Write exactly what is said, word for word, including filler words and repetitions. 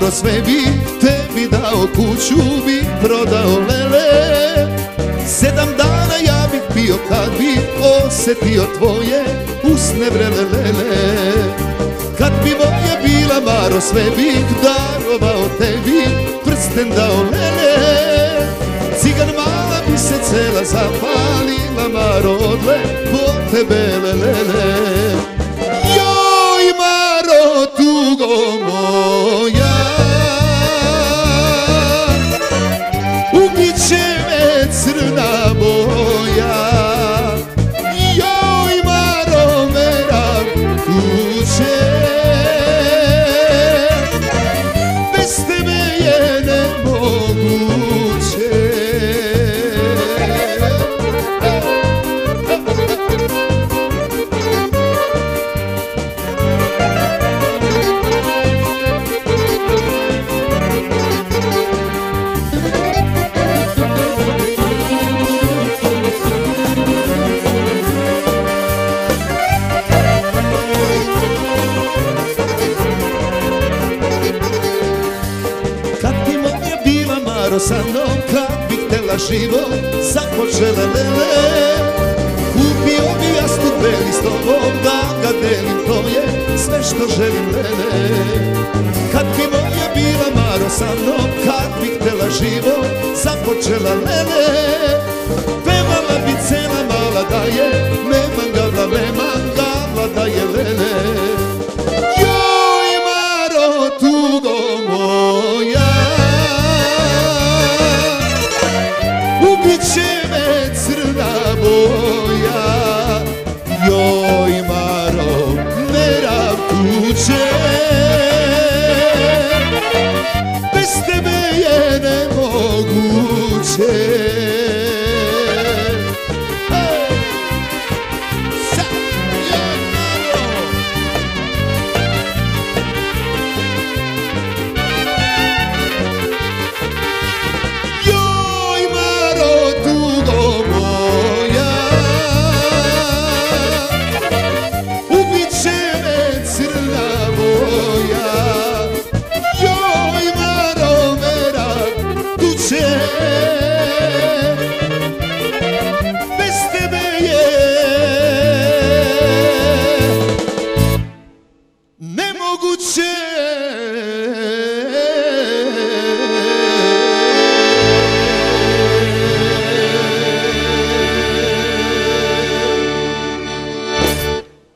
Maro, sve bi tebi dao, kuću bi prodao, lele. Sedam dana ja bih pio kad bi osjetio tvoje usne, vrele, lele. Kad bi moja bila, Maro, sve bih darovao tebi, prsten dao, lele. Cigan mala bi se cela zapalila, Maro, odle po tebe, lele. Joj, Maro, tugo moja, ubit će me crna boja. Joj, Maro, meram kuće, bez tebe je nemoguće. Sa mnom kad bih htela život započela, lele. Kupio bi jastuk beli s tobom da ga delim, to je sve što želim, lele. Kad bi moja bila, Maro, sa mnom kad bih htela život započela, lele. Pevala bi cela mala da je nemam gavla, nemam gavla da je, lele. Joj, Maro, tugo moja, ubit će me crna boja. Joj, Maro, meram kuće, bez tebe je nemoguće. Nemoguće.